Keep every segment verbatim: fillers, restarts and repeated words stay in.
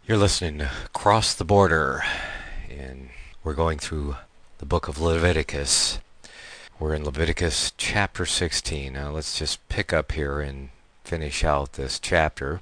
You're listening to Cross the Border, and we're going through the book of Leviticus. We're in Leviticus chapter sixteen. Now let's just pick up here and finish out this chapter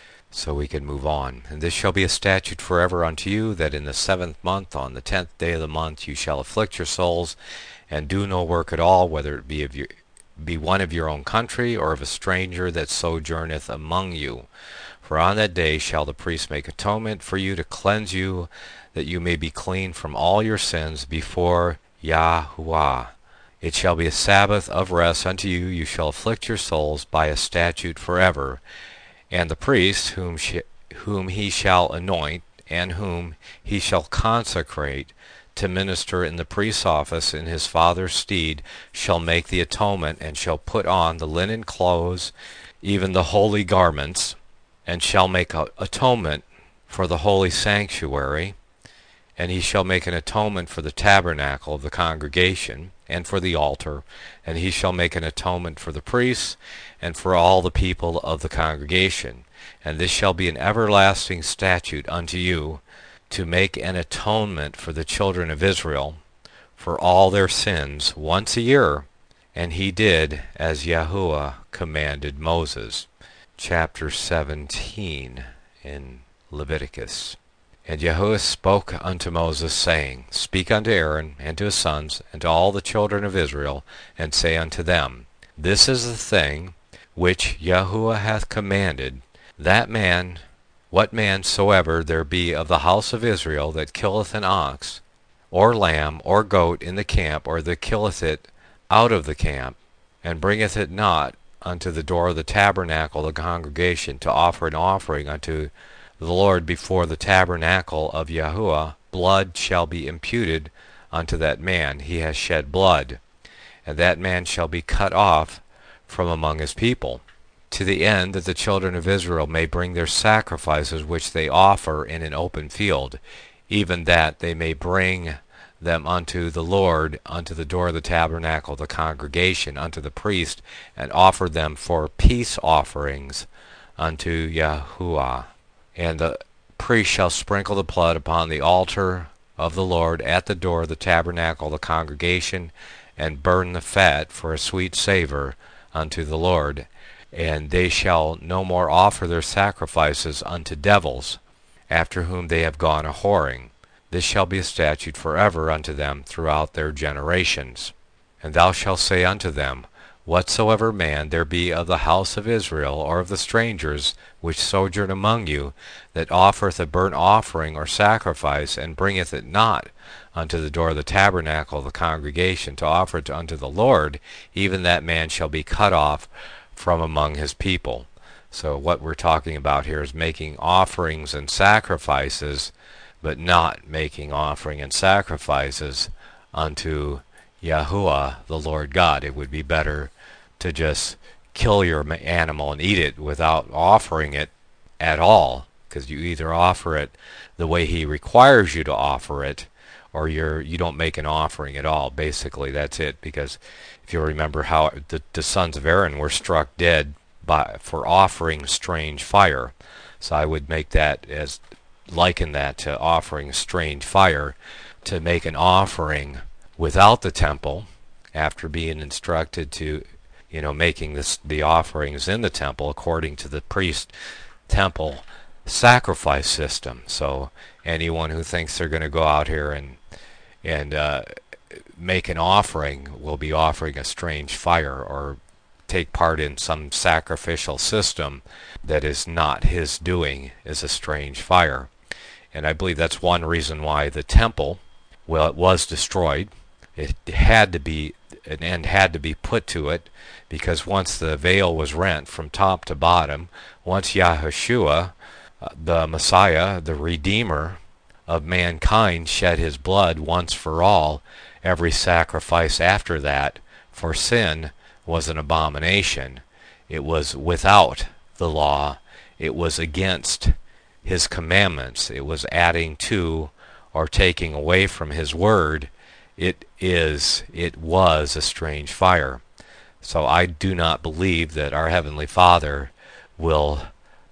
so we can move on. And this shall be a statute forever unto you, that in the seventh month, on the tenth day of the month, you shall afflict your souls, and do no work at all, whether it be of your, be one of your own country, or of a stranger that sojourneth among you. For on that day shall the priest make atonement for you to cleanse you, that you may be clean from all your sins before Yahuwah. It shall be a Sabbath of rest unto you. You shall afflict your souls by a statute forever. And the priest whom, sh- whom he shall anoint, and whom he shall consecrate to minister in the priest's office in his father's stead, shall make the atonement, and shall put on the linen clothes, even the holy garments, and shall make a atonement for the holy sanctuary, and he shall make an atonement for the tabernacle of the congregation, and for the altar, and he shall make an atonement for the priests, and for all the people of the congregation. And this shall be an everlasting statute unto you, to make an atonement for the children of Israel for all their sins once a year. And he did as Yahuwah commanded Moses. Chapter seventeen in Leviticus. And Yahuwah spoke unto Moses, saying, Speak unto Aaron, and to his sons, and to all the children of Israel, and say unto them, This is the thing which Yahuwah hath commanded, that man, what man soever there be of the house of Israel, that killeth an ox, or lamb, or goat in the camp, or that killeth it out of the camp, and bringeth it not unto the door of the tabernacle of the congregation, to offer an offering unto the Lord before the tabernacle of Yahuwah, blood shall be imputed unto that man. He has shed blood, and that man shall be cut off from among his people, to the end that the children of Israel may bring their sacrifices which they offer in an open field, even that they may bring them unto the Lord, unto the door of the tabernacle of the congregation, unto the priest, and offer them for peace offerings unto Yahuwah. And the priest shall sprinkle the blood upon the altar of the Lord at the door of the tabernacle of the congregation, and burn the fat for a sweet savour unto the Lord. And they shall no more offer their sacrifices unto devils, after whom they have gone a whoring. This shall be a statute forever unto them throughout their generations. And thou shalt say unto them, Whatsoever man there be of the house of Israel, or of the strangers which sojourn among you, that offereth a burnt offering or sacrifice, and bringeth it not unto the door of the tabernacle of the congregation to offer it unto the Lord, even that man shall be cut off from among his people. So what we're talking about here is making offerings and sacrifices, but not making offering and sacrifices unto Yahuwah, the Lord God. It would be better to just kill your animal and eat it without offering it at all, because you either offer it the way he requires you to offer it, or you're you don't make an offering at all. Basically, that's it. Because if you remember how the, the sons of Aaron were struck dead by for offering strange fire, so I would make that as liken that to offering strange fire, to make an offering without the temple, after being instructed to, you know, making this the offerings in the temple according to the priest temple sacrifice system. So anyone who thinks they're going to go out here and and uh, make an offering will be offering a strange fire, or take part in some sacrificial system that is not his doing, is a strange fire. And I believe that's one reason why the temple, well, it was destroyed. It had to be, an end had to be put to it, because once the veil was rent from top to bottom, once Yahushua, uh, the Messiah, the Redeemer of mankind, shed his blood once for all, every sacrifice after that for sin was an abomination. It was without the law. It was against his commandments. It was adding to or taking away from his word. It is, it was a strange fire. So I do not believe that our Heavenly Father will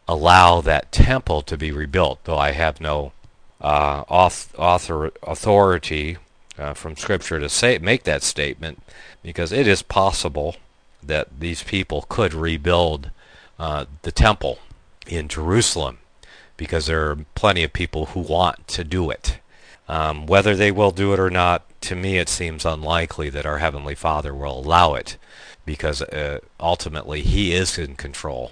allow that temple to be rebuilt, though I have no uh, auth- author- authority uh, from Scripture to say make that statement, because it is possible that these people could rebuild uh, the temple in Jerusalem, because there are plenty of people who want to do it. Um, whether they will do it or not, to me it seems unlikely that our Heavenly Father will allow it, because uh, ultimately He is in control.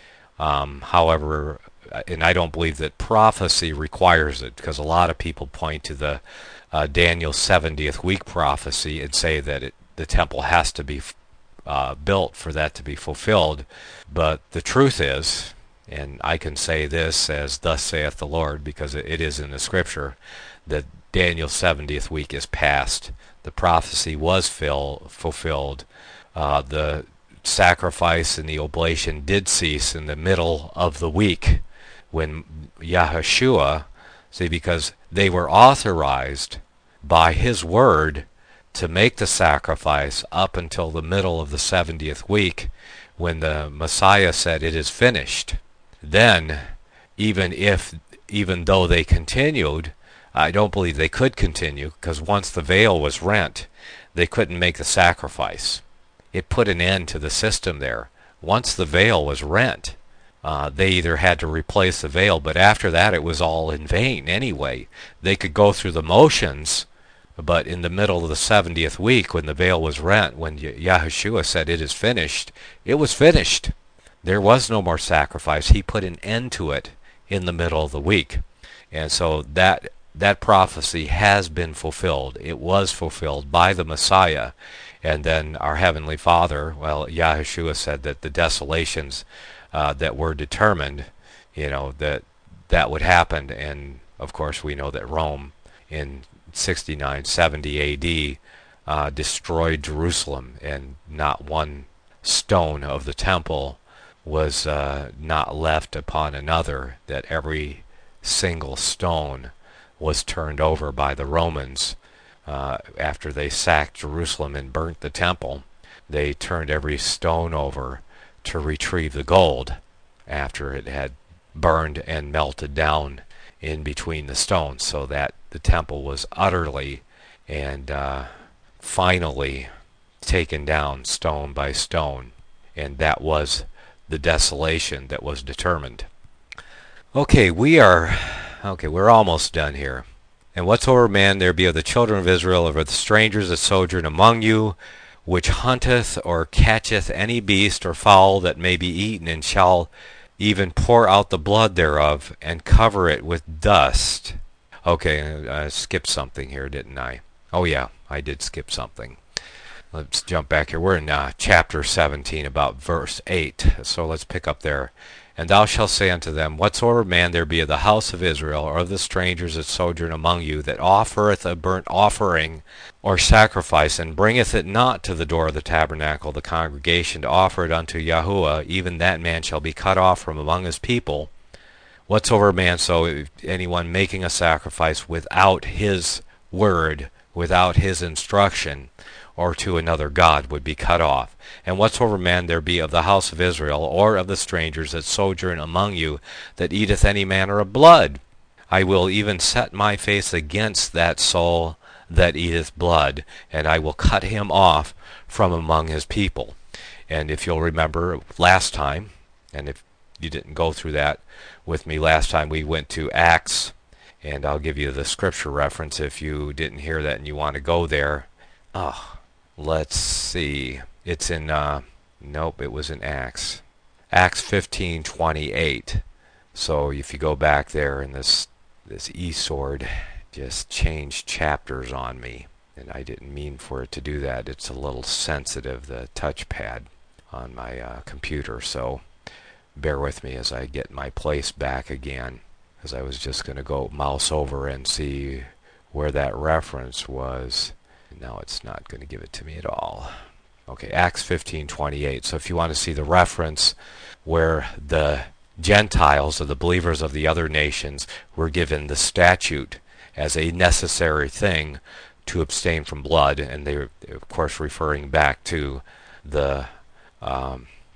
Um, however, and I don't believe that prophecy requires it, because a lot of people point to the uh, Daniel seventieth week prophecy and say that it, the temple has to be uh, built for that to be fulfilled. But the truth is, and I can say this as thus saith the Lord, because it is in the Scripture, that Daniel's seventieth week is past. The prophecy was fill, fulfilled. Uh, the sacrifice and the oblation did cease in the middle of the week when Yahushua, see, because they were authorized by His word to make the sacrifice up until the middle of the seventieth week, when the Messiah said, "It is finished." Then, even if, even though they continued, I don't believe they could continue, because once the veil was rent, they couldn't make the sacrifice. It put an end to the system there. Once the veil was rent, uh, they either had to replace the veil, but after that it was all in vain anyway. They could go through the motions, but in the middle of the seventieth week, when the veil was rent, when Yahushua said, "It is finished," it was finished. There was no more sacrifice. He put an end to it in the middle of the week. And so that that prophecy has been fulfilled. It was fulfilled by the Messiah. And then our Heavenly Father, well, Yahushua said that the desolations uh, that were determined, you know, that that would happen. And of course we know that Rome in sixty-nine seventy A D uh, destroyed Jerusalem, and not one stone of the temple was uh, not left upon another, that every single stone was turned over by the Romans. Uh, after they sacked Jerusalem and burnt the temple, they turned every stone over to retrieve the gold after it had burned and melted down in between the stones, so that the temple was utterly and uh, finally taken down stone by stone, and that was the desolation that was determined. Okay, we are, okay, we're almost done here. "And whatsoever man there be of the children of Israel, or of the strangers that sojourn among you, which hunteth or catcheth any beast or fowl that may be eaten, and shall even pour out the blood thereof, and cover it with dust." Okay, I skipped something here, didn't I? Oh yeah, I did skip something. Let's jump back here. We're in uh, chapter seventeen, about verse eight. So let's pick up there. "And thou shalt say unto them, Whatsoever man there be of the house of Israel, or of the strangers that sojourn among you, that offereth a burnt offering or sacrifice, and bringeth it not to the door of the tabernacle of the congregation to offer it unto Yahuwah, even that man shall be cut off from among his people. Whatsoever man, so anyone making a sacrifice without his word, without his instruction, or to another god, would be cut off. And whatsoever man there be of the house of Israel, or of the strangers that sojourn among you, that eateth any manner of blood, I will even set my face against that soul that eateth blood, and I will cut him off from among his people." And if you'll remember last time, and if you didn't go through that with me last time, we went to Acts, and I'll give you the scripture reference if you didn't hear that and you want to go there. Oh, let's see. It's in, uh, nope, it was in Acts. Acts fifteen twenty-eight. So if you go back there, and this, this e-sword just changed chapters on me, and I didn't mean for it to do that. It's a little sensitive, the touchpad on my uh, computer, so bear with me as I get my place back again, as I was just going to go mouse over and see where that reference was. Now it's not going to give it to me at all. Okay, Acts fifteen twenty-eight. So if you want to see the reference where the Gentiles, or the believers of the other nations, were given the statute as a necessary thing to abstain from blood, and they were, of course, referring back to the um,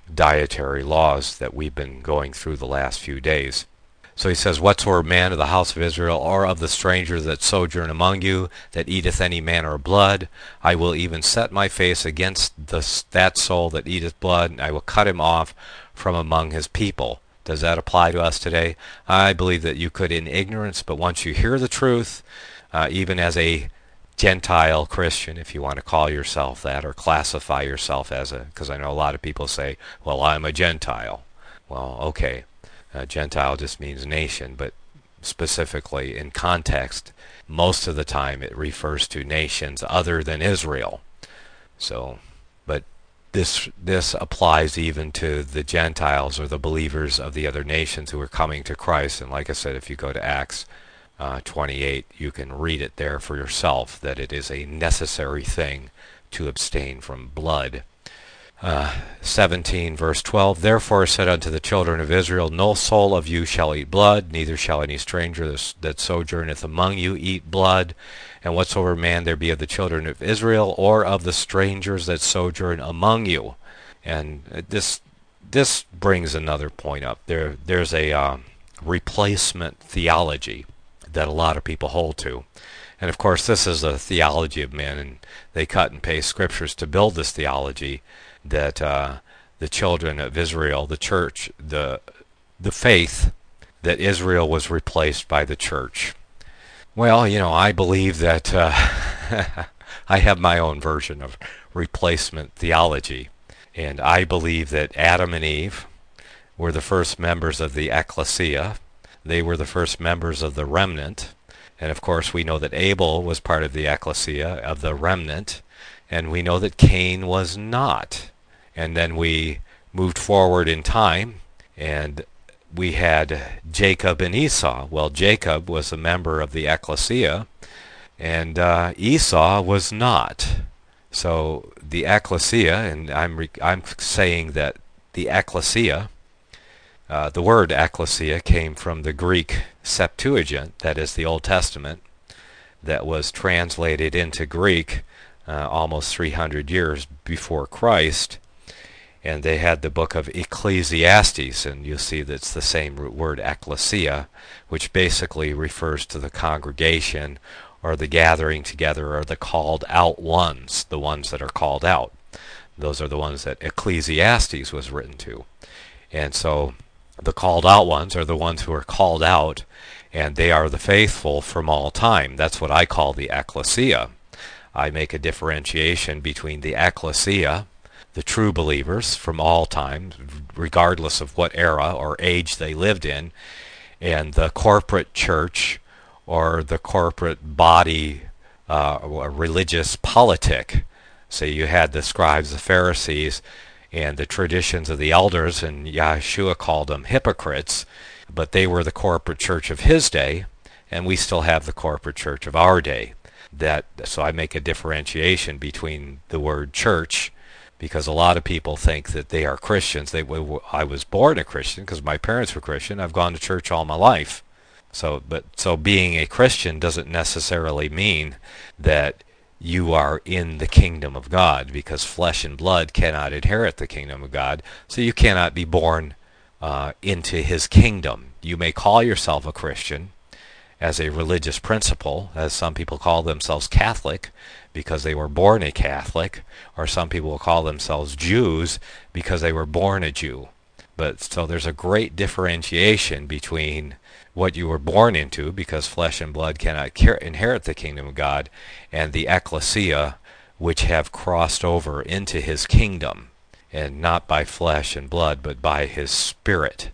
dietary laws that we've been going through the last few days. So he says, whatsoever man of the house of Israel, or of the strangers that sojourn among you, that eateth any manner of blood, I will even set my face against the, that soul that eateth blood, and I will cut him off from among his people. Does that apply to us today? I believe that you could in ignorance, but once you hear the truth, uh, even as a Gentile Christian, if you want to call yourself that, or classify yourself as a, because I know a lot of people say, well, I'm a Gentile. Well, okay. Uh, Gentile just means nation, but specifically in context, most of the time it refers to nations other than Israel. So, but this this applies even to the Gentiles or the believers of the other nations who are coming to Christ. And like I said, if you go to Acts uh, twenty-eight, you can read it there for yourself, that it is a necessary thing to abstain from blood. Uh, seventeen verse twelve, therefore said unto the children of Israel, no soul of you shall eat blood, neither shall any stranger that sojourneth among you eat blood, and whatsoever man there be of the children of Israel, or of the strangers that sojourn among you. And this this brings another point up. There there's a uh, replacement theology that a lot of people hold to. And of course this is a theology of men, and they cut and paste scriptures to build this theology, that uh, the children of Israel, the church, the the faith, that Israel was replaced by the church. Well, you know, I believe that uh, I have my own version of replacement theology, and I believe that Adam and Eve were the first members of the ecclesia. They were the first members of the remnant, and of course we know that Abel was part of the ecclesia, of the remnant, and we know that Cain was not. And then we moved forward in time, and we had Jacob and Esau. Well, Jacob was a member of the ecclesia, and uh, Esau was not. So the ecclesia, and I'm re- I'm saying that the ecclesia, uh, the word ecclesia came from the Greek Septuagint, that is the Old Testament, that was translated into Greek uh, almost three hundred years before Christ. And they had the book of Ecclesiastes, and you'll see that's the same root word, ecclesia, which basically refers to the congregation or the gathering together or the called out ones, the ones that are called out. Those are the ones that Ecclesiastes was written to. And so the called out ones are the ones who are called out, and they are the faithful from all time. That's what I call the ecclesia. I make a differentiation between the ecclesia, the true believers from all time, regardless of what era or age they lived in, and the corporate church or the corporate body, uh, or religious politic. So you had the scribes, the Pharisees, and the traditions of the elders, and Yeshua called them hypocrites, but they were the corporate church of his day, and we still have the corporate church of our day. That so I make a differentiation between the word church, because a lot of people think that they are Christians. They, I was born a Christian because my parents were Christian. I've gone to church all my life. So, but so being a Christian doesn't necessarily mean that you are in the kingdom of God, because flesh and blood cannot inherit the kingdom of God. So you cannot be born uh, into his kingdom. You may call yourself a Christian as a religious principle, as some people call themselves Catholic because they were born a Catholic, or some people will call themselves Jews because they were born a Jew. But so there's a great differentiation between what you were born into, because flesh and blood cannot inherit the kingdom of God, and the ecclesia, which have crossed over into his kingdom, and not by flesh and blood, but by his spirit.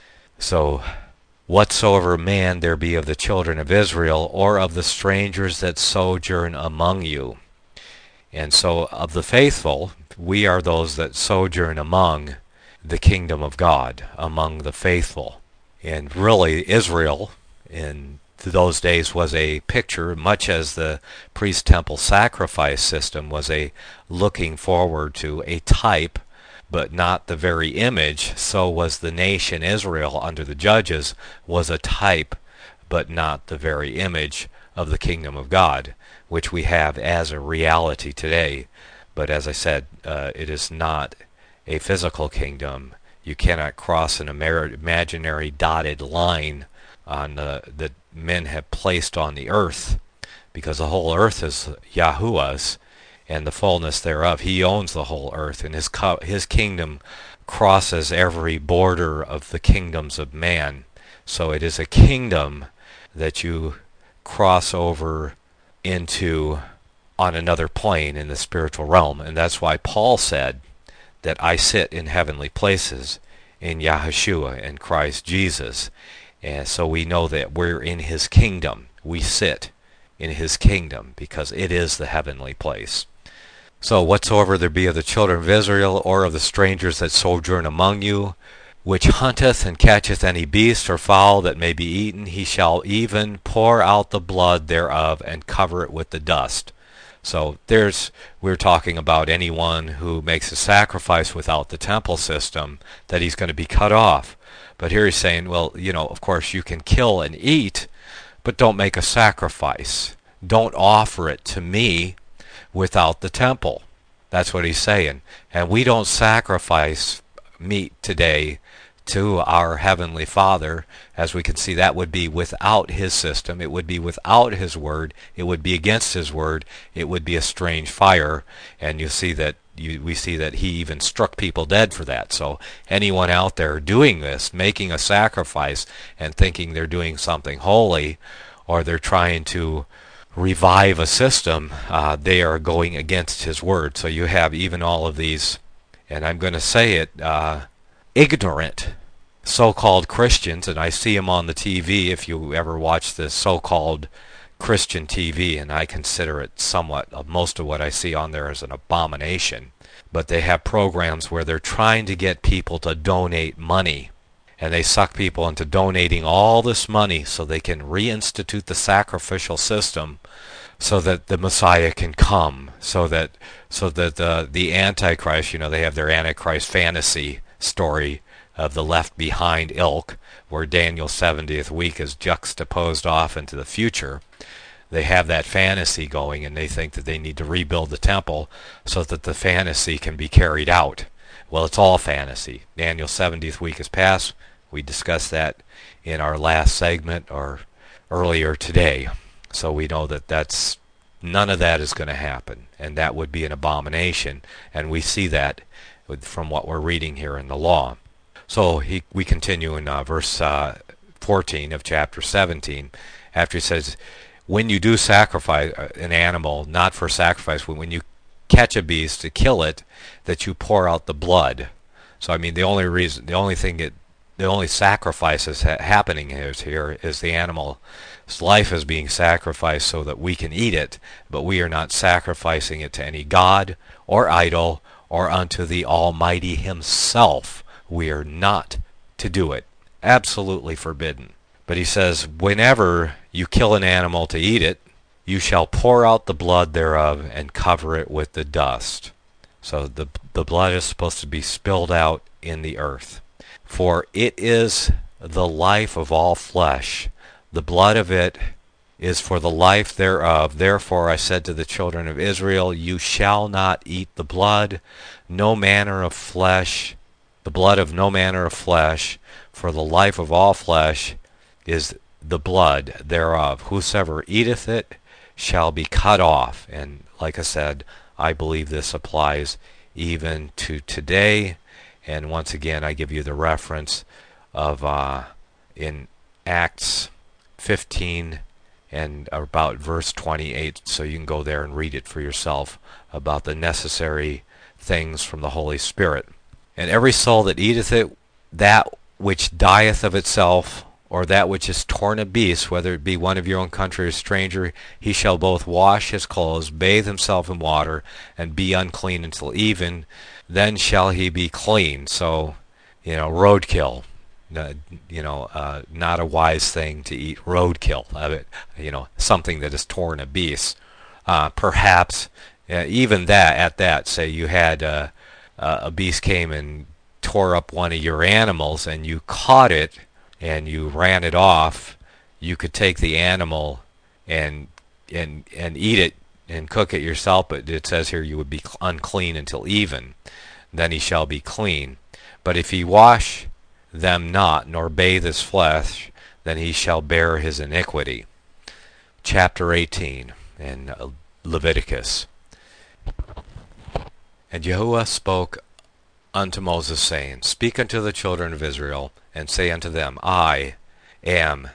So whatsoever man there be of the children of Israel, or of the strangers that sojourn among you. And so of the faithful, we are those that sojourn among the kingdom of God, among the faithful. And really Israel in those days was a picture, much as the priest temple sacrifice system was a looking forward to a type, but not the very image. So was the nation Israel under the judges was a type, but not the very image of the kingdom of God, which we have as a reality today. But as I said, uh, it is not a physical kingdom. You cannot cross an imaginary dotted line on the, that men have placed on the earth, because the whole earth is Yahuwah's and the fullness thereof. He owns the whole earth, and his co- his kingdom crosses every border of the kingdoms of man. So it is a kingdom that you cross over into on another plane in the spiritual realm. And that's why Paul said that I sit in heavenly places in Yahushua, in Christ Jesus. And so we know that we're in his kingdom. We sit in his kingdom because it is the heavenly place. So whatsoever there be of the children of Israel, or of the strangers that sojourn among you, which hunteth and catcheth any beast or fowl that may be eaten, he shall even pour out the blood thereof and cover it with the dust. So there's, we're talking about anyone who makes a sacrifice without the temple system, that he's going to be cut off. But here he's saying, well, you know, of course you can kill and eat, but don't make a sacrifice. Don't offer it to me without the temple. That's what he's saying. And we don't sacrifice meat today to our Heavenly Father. As we can see, that would be without his system. It would be without his word. It would be against his word. It would be a strange fire. And you see that you, we see that he even struck people dead for that. So anyone out there doing this, making a sacrifice and thinking they're doing something holy, or they're trying to revive a system, uh, they are going against his word. So you have even all of these, and I'm going to say it, uh, ignorant so-called Christians, and I see them on the T V if you ever watch this so-called Christian T V, and I consider it somewhat, uh, most of what I see on there is an abomination. But they have programs where they're trying to get people to donate money, and they suck people into donating all this money so they can reinstitute the sacrificial system, so that the Messiah can come, so that so that the the Antichrist, you know, they have their Antichrist fantasy story of the Left Behind ilk, where Daniel's seventieth week is juxtaposed off into the future. They have that fantasy going, and they think that they need to rebuild the temple so that the fantasy can be carried out. Well, it's all fantasy. Daniel's seventieth week is past. We discussed that in our last segment or earlier today. So we know that that's none of that is going to happen, and that would be an abomination, and we see that from what we're reading here in the law. So he, we continue in uh, verse uh, fourteen of chapter seventeen, after he says, when you do sacrifice an animal, not for sacrifice, when you catch a beast to kill it, that you pour out the blood. So I mean, the only reason, the only thing it, the only sacrifice that's ha- happening is here is the animal's life is being sacrificed so that we can eat it, but we are not sacrificing it to any god or idol or unto the Almighty himself. We are not to do it. Absolutely forbidden. But he says, whenever you kill an animal to eat it, you shall pour out the blood thereof and cover it with the dust. So the the blood is supposed to be spilled out in the earth. For it is the life of all flesh. The blood of it is for the life thereof. Therefore I said to the children of Israel, you shall not eat the blood, no manner of flesh, the blood of no manner of flesh, for the life of all flesh is the blood thereof. Whosoever eateth it shall be cut off. And like I said, I believe this applies even to today. And once again, I give you the reference of uh, in Acts fifteen and about verse twenty-eight, so you can go there and read it for yourself about the necessary things from the Holy Spirit. And every soul that eateth it, that which dieth of itself, or that which is torn a beast, whether it be one of your own country or stranger, he shall both wash his clothes, bathe himself in water, and be unclean until even. Then shall he be clean. So, you know, roadkill. Uh, you know, uh, not a wise thing to eat roadkill of it. You know, something that has torn a beast. Uh, perhaps uh, even that, at that, say you had uh, uh, a beast came and tore up one of your animals, and you caught it and you ran it off. You could take the animal and and and eat it and cook it yourself, but it says here you would be unclean until even. then he shall be clean. But if he wash them not, nor bathe his flesh, then he shall bear his iniquity. Chapter eighteen in Leviticus. And Yahuwah spoke unto Moses, saying, Speak unto the children of Israel, and say unto them, I am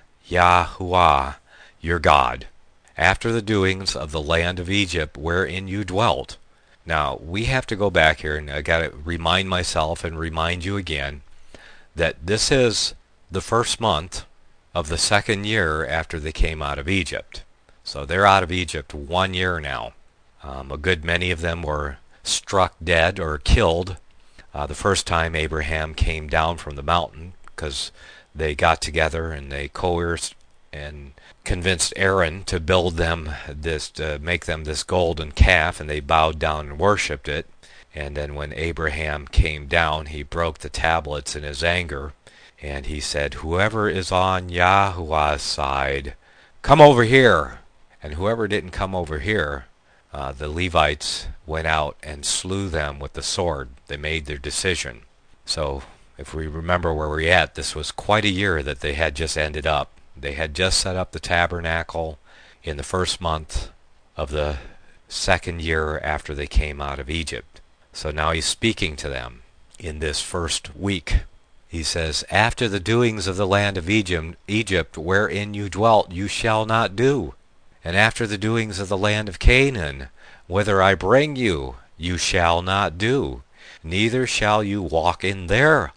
Yahuwah your God, after the doings of the land of Egypt wherein you dwelt. Now, we have to go back here, and I got to remind myself and remind you again that this is the first month of the second year after they came out of Egypt. So they're out of Egypt one year now. Um, a good many of them were struck dead or killed uh, the first time Abraham came down from the mountain, because they got together and they coerced and convinced Aaron to build them this, to make them this golden calf, and they bowed down and worshipped it. And then when Abraham came down, he broke the tablets in his anger, and he said, Whoever is on Yahuwah's side, come over here. And whoever didn't come over here, uh, the Levites went out and slew them with the sword. They made their decision. So if we remember where we're at, this was quite a year that they had just ended up. They had just set up the tabernacle in the first month of the second year after they came out of Egypt. So now he's speaking to them in this first week. He says, After the doings of the land of Egypt, Egypt wherein you dwelt, you shall not do. And after the doings of the land of Canaan, whither I bring you, you shall not do. Neither shall you walk in their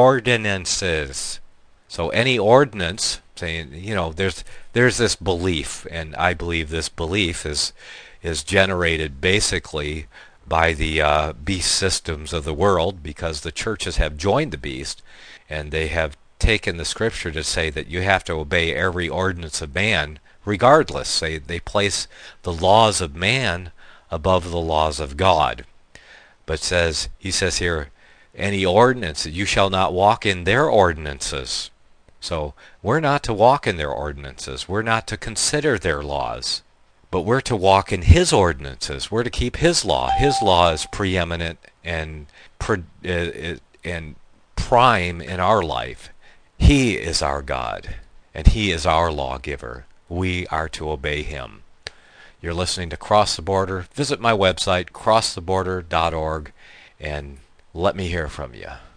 ordinances. So any ordinance, saying, you know, there's there's this belief, and I believe this belief is is generated basically by the uh, beast systems of the world, because the churches have joined the beast, and they have taken the scripture to say that you have to obey every ordinance of man regardless. They, they place the laws of man above the laws of God. But says he says here, any ordinance, you shall not walk in their ordinances. So we're not to walk in their ordinances. We're not to consider their laws. But we're to walk in his ordinances. We're to keep his law. His law is preeminent and pre, uh, and prime in our life. He is our God, and he is our lawgiver. We are to obey him. You're listening to Cross the Border. Visit my website, cross the border dot org, and let me hear from you.